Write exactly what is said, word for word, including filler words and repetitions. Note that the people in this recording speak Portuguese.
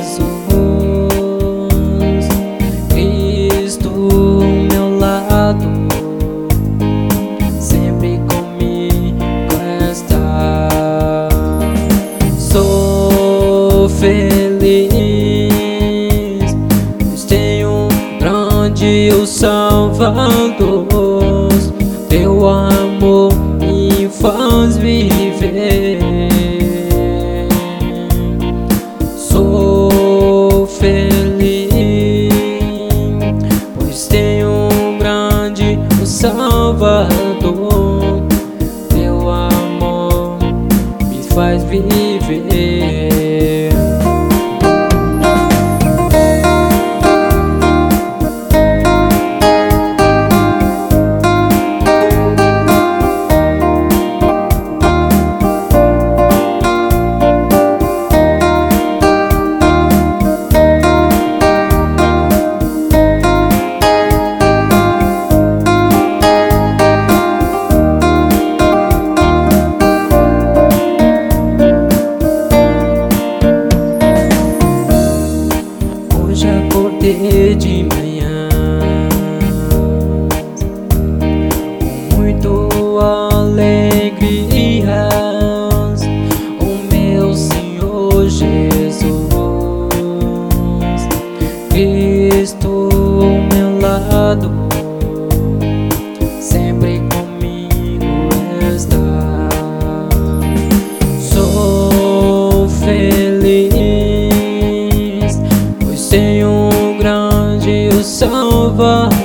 Cristo ao meu lado, sempre comigo está. Sou feliz, pois tenho um grande o Salvador. Teu amor me faz viver. Sou feliz, pois tenho um grande o Salvador. Teu amor me faz viver. Hoje acordei de manhã com muito alegrias, o meu Senhor Jesus, Cristo ao meu lado, sempre comigo está. Sou feliz, pois tenho um grande o Salvador.